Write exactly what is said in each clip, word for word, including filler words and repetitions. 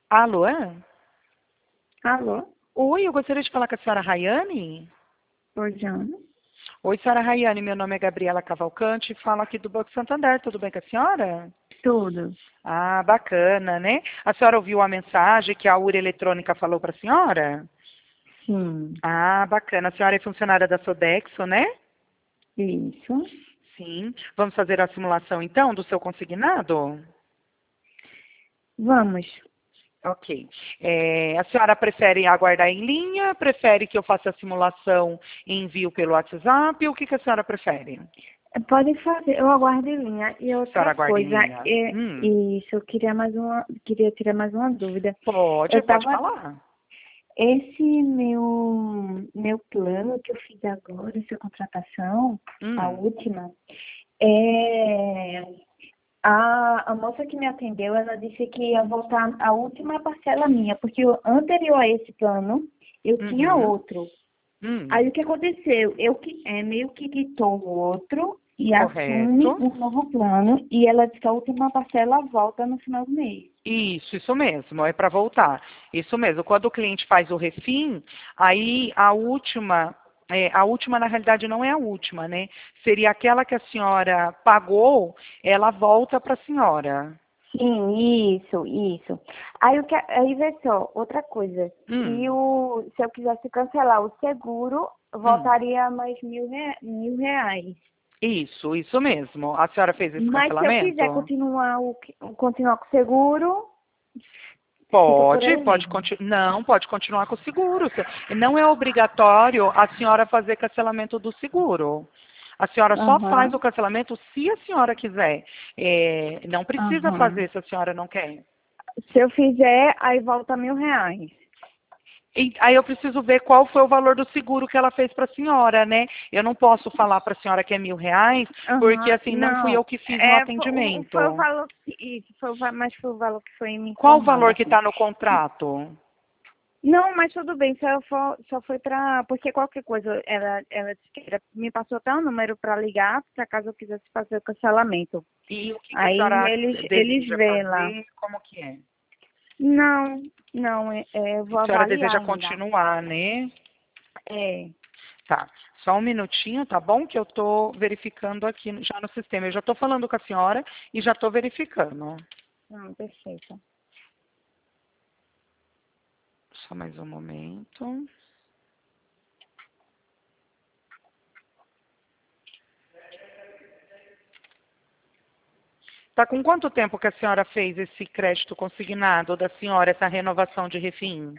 Alô? Alô? Oi, eu gostaria de falar com a senhora Rayane. Oi, Diana. Oi, senhora Rayane, meu nome é Gabriela Cavalcante, falo aqui do Banco Santander, tudo bem com a senhora? Tudo. Ah, bacana, né? A senhora ouviu a mensagem que a Uri Eletrônica falou para a senhora? Sim. Ah, bacana. A senhora é funcionária da Sodexo, né? Isso. Sim. Vamos fazer a simulação, então, do seu consignado? Vamos. Ok. É, a senhora prefere aguardar em linha? Prefere que eu faça a simulação e envio pelo WhatsApp? O que, que a senhora prefere? Pode fazer, eu aguardo em linha. E A senhora outra aguarda em coisa, linha? é, Hum, isso, eu queria mais uma, queria tirar mais uma dúvida. pode, Eu pode tava, falar. esse meu, meu plano que eu fiz agora, essa contratação, a Hum, última, é, a, a moça que me atendeu, ela disse que ia voltar a última parcela minha, porque o anterior a esse plano, eu tinha uhum, outro. hum, Aí o que aconteceu? Eu que é meio que quitou o outro e assume correto. um novo plano e ela disse que a última parcela volta no final do mês. Isso, isso mesmo, é para voltar. Isso mesmo. Quando o cliente faz o refim, aí a última, é, a última na realidade não é a última, né? Seria aquela que a senhora pagou, ela volta para a senhora. Sim, isso, isso. Aí o que aí vê só, outra coisa. E Hum, o se eu quisesse cancelar o seguro, hum. voltaria mais mil, rea- mil reais. Isso, isso mesmo. A senhora fez esse Mas se eu quiser cancelamento? continuar o que- continuar com o seguro, fica por Pode, aí pode mesmo. continuar. Não, pode continuar com o seguro. Se- Não é obrigatório a senhora fazer cancelamento do seguro. A senhora só faz o Aham, cancelamento se a senhora quiser. É, não precisa aham. fazer se a senhora não quer. Se eu fizer, aí volta mil reais. E aí eu preciso ver qual foi o valor do seguro que ela fez para a senhora, né? Eu não posso falar para a senhora que é mil reais, porque Aham, assim não fui eu não. que fiz no É, fo- o- foi o atendimento. valor que, isso, foi o, va- mas foi o valor que foi me Qual o valor informado que aqui. está no contrato? Não, mas tudo bem, só, for, só foi pra, porque qualquer coisa, ela, ela disse que era- me passou até um número para ligar, se acaso eu quisesse fazer o cancelamento. E o que, que a Aí senhora eles, eles deseja vê lá. fazer? Como que é? Não, não, é, é, eu vou A senhora avaliar deseja ainda. continuar, né? É, Tá. Só um minutinho, tá bom? Que eu estou verificando aqui no- já no sistema. Eu já estou falando com a senhora e já estou verificando. não, perfeito. Só mais um momento. Tá com quanto tempo que a senhora fez esse crédito consignado da senhora, essa renovação de refim?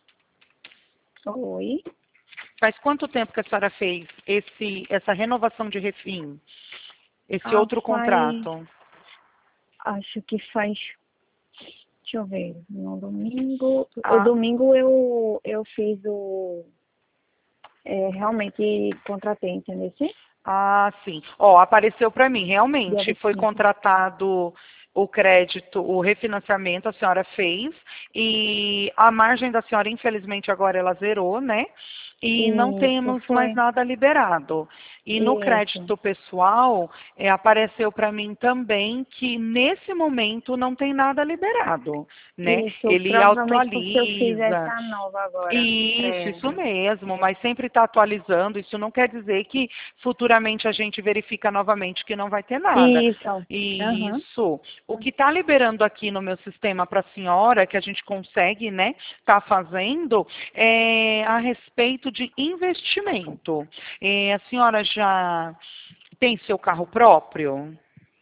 Oi, Faz quanto tempo que a senhora fez esse, essa renovação de refim? Esse ah, outro faz, contrato? acho que faz. Deixa eu ver, no domingo. O Ah, domingo eu, eu fiz o. É, realmente contratei, entendeu? Sim? Ah, sim. Ó, apareceu para mim, Dia realmente vinte e foi cinco. contratado o crédito, o refinanciamento a senhora fez e a margem da senhora, infelizmente, agora ela zerou, né? E não Isso, temos mais foi. nada liberado. E no Isso. crédito pessoal, é, apareceu para mim também que nesse momento não tem nada liberado, né? Isso, Ele provavelmente porque eu fiz atualiza. essa nova agora. Isso, É. isso mesmo, mas sempre está atualizando. Isso não quer dizer que futuramente a gente verifica novamente que não vai ter nada. Isso. Aham. Isso. O que está liberando aqui no meu sistema para a senhora, que a gente consegue, né, tá fazendo, é a respeito de investimento. É, a senhora já tem seu carro próprio?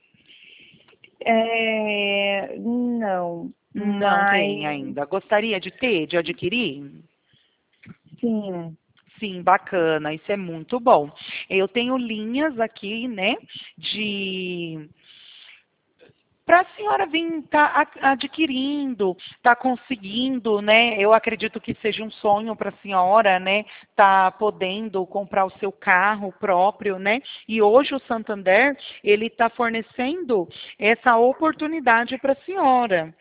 É, não, Não tem mas ainda. Gostaria de ter, de adquirir? sim. Sim, bacana, isso é muito bom. Eu tenho linhas aqui, né, de para a senhora vir estar adquirindo, estar conseguindo, né? Eu acredito que seja um sonho para a senhora, né? Tá podendo comprar o seu carro próprio, né? E hoje o Santander ele está fornecendo essa oportunidade para a senhora.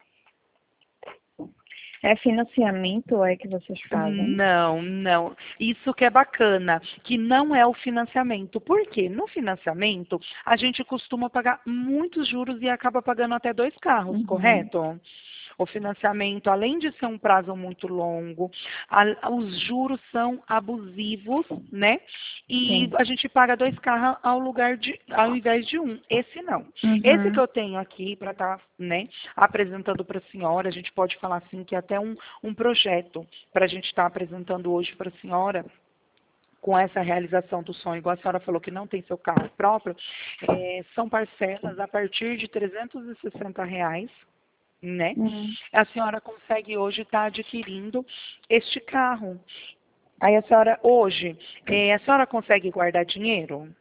É financiamento é que vocês fazem? Não, não. Isso que é bacana, que não é o financiamento. Por quê? No financiamento, a gente costuma pagar muitos juros e acaba pagando até dois carros, Uhum. correto? O financiamento, além de ser um prazo muito longo, a, os juros são abusivos, né? E Sim. a gente paga dois carros ao lugar de, ao invés de um. Esse não. Esse que Uhum. eu tenho aqui para estar, né, apresentando para a senhora, a gente pode falar assim que é até um, um projeto para a gente estar apresentando hoje para a senhora, com essa realização do sonho, igual a senhora falou que não tem seu carro próprio, é, são parcelas a partir de trezentos e sessenta reais, né? Uhum. A senhora consegue hoje estar adquirindo este carro. Aí a senhora, hoje, é, a senhora consegue guardar dinheiro?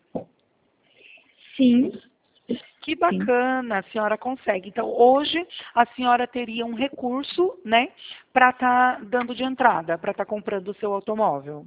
Sim, Que sim, bacana, a senhora consegue. Então, hoje, a senhora teria um recurso, né, para estar dando de entrada, para estar comprando o seu automóvel.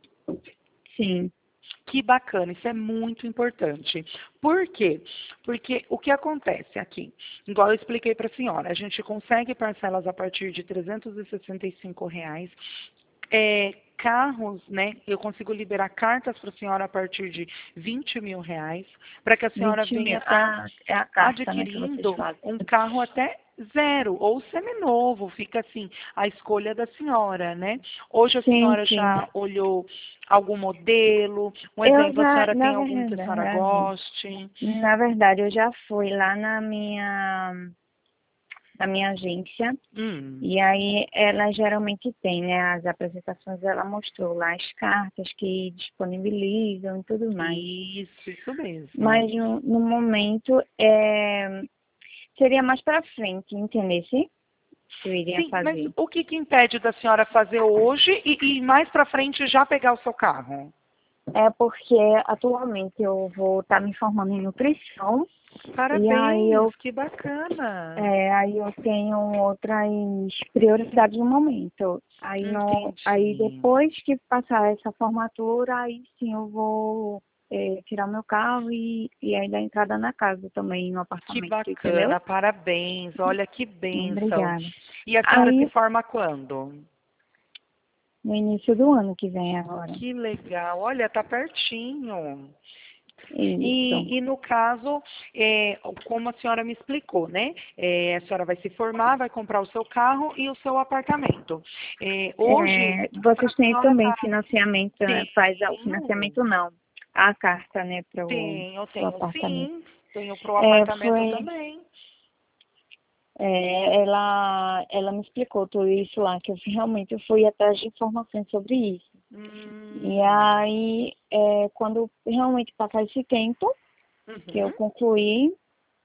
sim. Que bacana, isso é muito importante. Por quê? Porque o que acontece aqui, igual eu expliquei para a senhora, a gente consegue parcelas a partir de trezentos e sessenta e cinco reais. É, carros, né? Eu consigo liberar cartas para a senhora a partir de vinte mil reais, para que a senhora vinte venha mil. estar Ah, é a carta, né, que vocês adquirindo fazem. um carro até zero ou seminovo, fica assim, a escolha da senhora, né? Hoje a Sim, senhora sim. já olhou algum modelo, um Eu exemplo, a já, senhora na tem algum que a senhora verdade, goste? na verdade, eu já fui lá na minha, na minha agência. Hum, E aí ela geralmente tem, né? As apresentações, ela mostrou lá as cartas que disponibilizam e tudo mais. isso, isso mesmo. Mas no, no momento é, seria mais para frente, entendesse? Que eu iria Sim, mas fazer. o que, que impede da senhora fazer hoje e, e mais para frente já pegar o seu carro? É porque atualmente eu vou estar me formando em nutrição e aí Parabéns, eu, que bacana. é, aí eu tenho outras prioridades no momento. Aí, no, aí Entendi. depois que passar essa formatura, aí sim eu vou é, tirar meu carro e, e aí dar entrada na casa também, no Que apartamento, entendeu? bacana, parabéns. Olha que bênção. Obrigada. E a senhora se Aí, forma quando? no início do ano que vem agora. Que legal. Olha, tá pertinho. Isso. E, e no caso, é, como a senhora me explicou, né? É, a senhora vai se formar, vai comprar o seu carro e o seu apartamento. É, hoje, É, para vocês a têm senhora também tá, financiamento, né? Faz o tenho, financiamento não. A carta, né, para o tenho, tenho apartamento. sim. Tenho para o É, apartamento foi, também. é, ela, ela me explicou tudo isso lá, que eu fui- realmente eu fui atrás de informações sobre isso. E Hum, aí, é, quando realmente passar esse tempo, que eu uhum. concluir,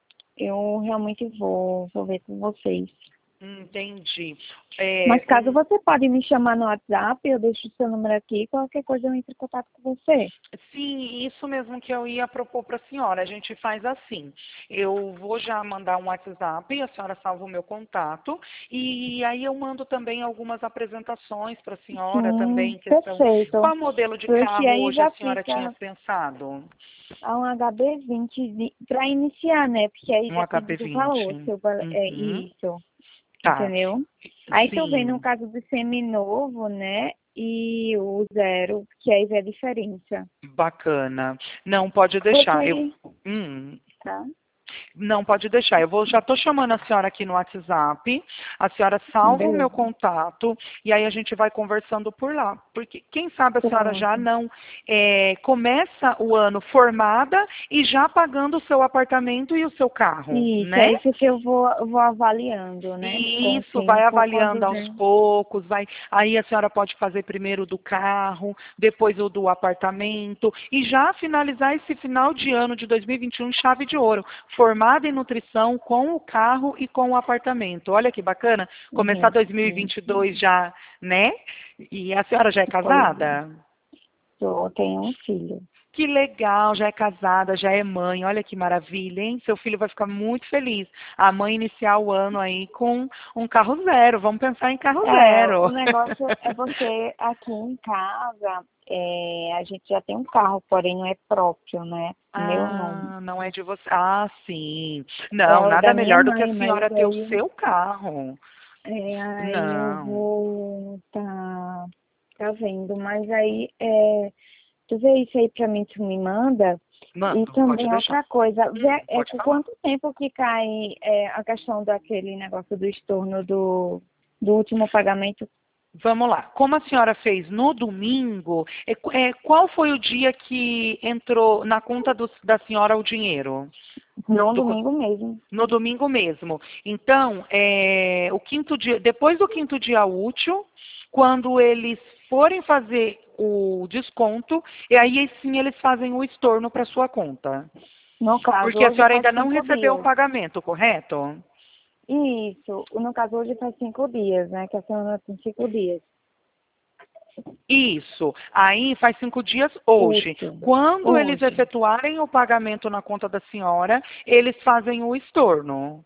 eu realmente vou, vou ver com vocês. Entendi. É, Mas caso o- você pode me chamar no WhatsApp, eu deixo o seu número aqui, qualquer coisa eu entro em contato com você. sim, isso mesmo que eu ia propor para a senhora. A gente faz assim. Eu vou já mandar um WhatsApp, a senhora salva o meu contato, e aí eu mando também algumas apresentações para a senhora também, Sim, em questão. perfeito. Qual modelo de Porque carro aí hoje a já senhora tinha fica pensado? a um H B vinte para iniciar, né? Porque aí Um depende do H B vinte. valor, se eu, val- é Uhum. isso, Tá, entendeu? Aí tô vendo no sim, caso do seminovo, né? E o zero, que aí vê a diferença. bacana. Não, pode deixar. Eu, Porque, hum, tá? Não, pode deixar. Eu vou, já estou chamando a senhora aqui no WhatsApp. A senhora salva o meu Beleza. contato e aí a gente vai conversando por lá. Porque quem sabe a senhora já Pronto. não é, começa o ano formada e já pagando o seu apartamento e o seu carro, Isso, né? é isso que eu vou, vou avaliando, né? Com E o isso, vai tempo, quando avaliando aos vem. poucos, vai. Aí a senhora pode fazer primeiro o do carro, depois o do apartamento, e já finalizar esse final de ano de dois mil e vinte e um chave de ouro, formada em nutrição com o carro e com o apartamento. Olha que bacana, começar Isso, dois mil e vinte e dois já, né? E a senhora já é pois é. casada? Eu tenho um filho. Que legal, já é casada, já é mãe, olha que maravilha, hein? Seu filho vai ficar muito feliz. A mãe iniciar o ano aí com um carro zero, vamos pensar em carro É, o zero. negócio é você aqui em casa, é, a gente já tem um carro, porém não é próprio, né? Meu nome. Ah, não é de você. Ah, sim. Não, É nada da minha melhor do que a mãe, senhora mas ter o aí, seu carro. é, aí eu Não. vou tá, tá vendo. Mas aí, é, tu vê isso aí pra mim, tu me manda. Mando, E pode também deixar. outra coisa, Hum, vê, é, pode falar. quanto tempo que cai é, a questão daquele negócio do estorno do, do último pagamento? Vamos lá. Como a senhora fez no domingo, é, é, qual foi o dia que entrou na conta do- da senhora o dinheiro? No Do co- domingo mesmo. no domingo mesmo. Então, é, o quinto dia, depois do quinto dia útil, quando eles forem fazer o desconto, e aí sim eles fazem o estorno para sua conta. No caso, Porque a hoje senhora faz ainda não cinco recebeu o dias. pagamento, correto? Isso, no caso, hoje faz cinco dias, né? Que a senhora tem cinco dias. Isso. Aí faz cinco dias hoje. Útil. Quando eles Hoje. efetuarem o pagamento na conta da senhora, eles fazem o estorno.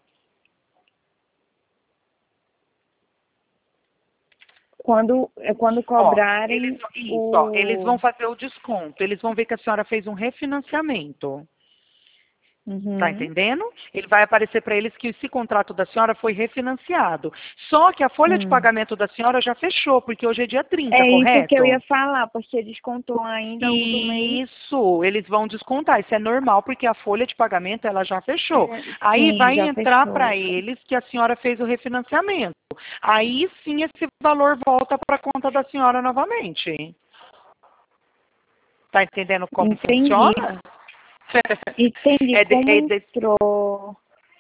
Quando, é quando Ó, eles, cobrarem isso, ó, eles o... vão fazer o desconto. Eles vão ver que a senhora fez um refinanciamento. Tá Uhum. entendendo? Ele vai aparecer para eles que esse contrato da senhora foi refinanciado. Só que a folha de Hum. pagamento da senhora já fechou, porque hoje é dia trinta, É isso que eu correto? ia falar, porque descontou ainda o do mês. Isso, eles vão descontar. Isso é normal, porque a folha de pagamento ela já fechou. É, Aí sim, vai já entrar fechou. para eles que a senhora fez o refinanciamento. Aí sim esse valor volta para a conta da senhora novamente. Tá entendendo como Entendi. funciona? Entendi É, de- como é de- entrou.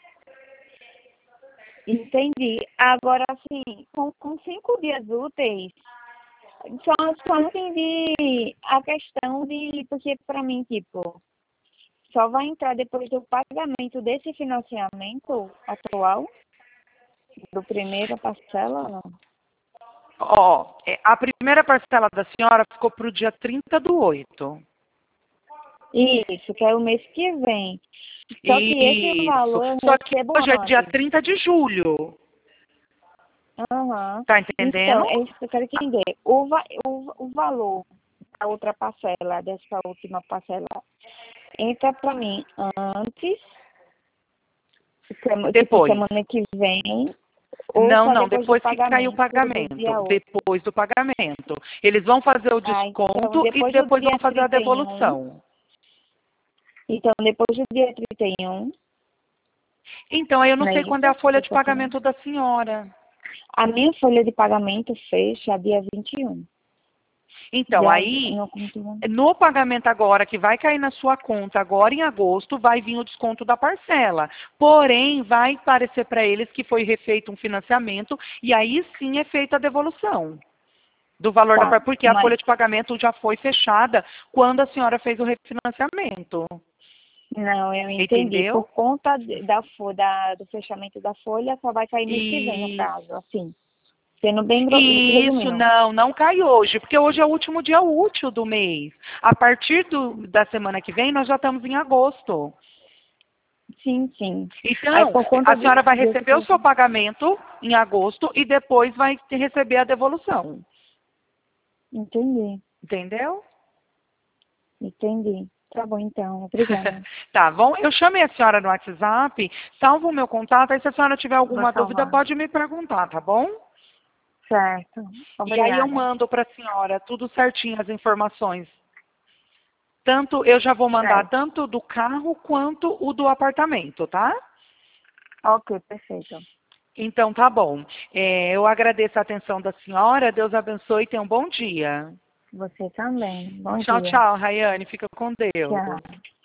Entendi. Agora, assim, com, com cinco dias úteis, só, só não entendi a questão de, porque para mim, tipo, só vai entrar depois do pagamento desse financiamento atual, do primeiro parcela, não? Ó, é, a primeira parcela da senhora ficou para o dia trinta do oito. Isso, que é o mês que vem. Só que esse Isso. valor eu Só que recebo hoje é dia antes. trinta de julho. Aham. Tá Então, entendendo? é isso que eu quero entender. O, va o, o valor da outra parcela, dessa última parcela, entra para mim antes, sema- tipo Depois. semana que vem, ou Não, só não, depois do depois que caiu o pagamento do dia pagamento. outro. Depois do pagamento. Eles vão fazer o Ah, então desconto e depois do depois vão dia fazer a trinta e um, devolução. então depois do dia trinta e um, Então, aí eu não não é sei quando é isso a folha que de você tá falando? pagamento da senhora. A minha folha de pagamento fecha dia vinte e um. Então, Dia, aí, não, como que não? no pagamento agora, que vai cair na sua conta agora em agosto, vai vir o desconto da parcela. Porém, vai parecer para eles que foi refeito um financiamento e aí sim é feita a devolução do valor da Tá, parcela, porque a mas folha de pagamento já foi fechada quando a senhora fez o refinanciamento. não, eu entendi. Entendeu? Por conta de- da, fo- da, do fechamento da folha, só vai cair mês que vem, no E caso, assim. Sendo bem gro- isso, resumindo. não, não cai hoje, porque hoje é o último dia útil do mês. A partir do- da semana que vem, nós já estamos em agosto. Sim, sim. Aí Então, por conta a de, senhora vai desse receber o seu fechamento. pagamento em agosto e depois vai te- receber a devolução. Entendi, Entendeu? entendi. Tá bom, então. Obrigada. Tá bom? Eu chamei a senhora no WhatsApp, salvo o meu contato, aí se a senhora tiver Vou alguma dúvida, salvar. pode me perguntar, tá bom? Certo. E aí eu Obrigada. mando para a senhora tudo certinho, as informações. Tanto, eu já vou mandar Certo. tanto do carro quanto o do apartamento, tá? Ok, perfeito. Então tá bom. É, eu agradeço a atenção da senhora, Deus abençoe e tenha um bom dia. Você também. Bom Tchau, dia. tchau, Rayane. Fica com Deus. Tchau.